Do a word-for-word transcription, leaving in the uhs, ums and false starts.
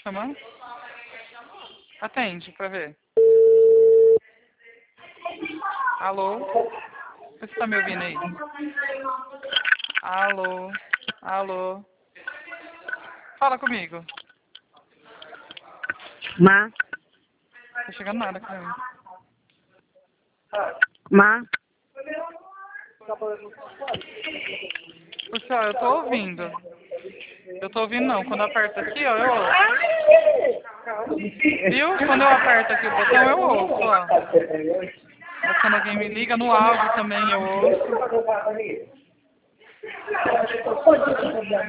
chamando? Atende pra ver. Alô? Você tá me ouvindo aí? Alô? Alô? Fala comigo. Má. Não tá chegando nada pra mim. Má. Pessoal, eu tô ouvindo. Eu tô ouvindo não. Quando eu aperto aqui, ó, eu ouço. Viu? Quando eu aperto aqui o botão, eu ouço, ó. Mas quando alguém me liga no áudio também, eu ouço.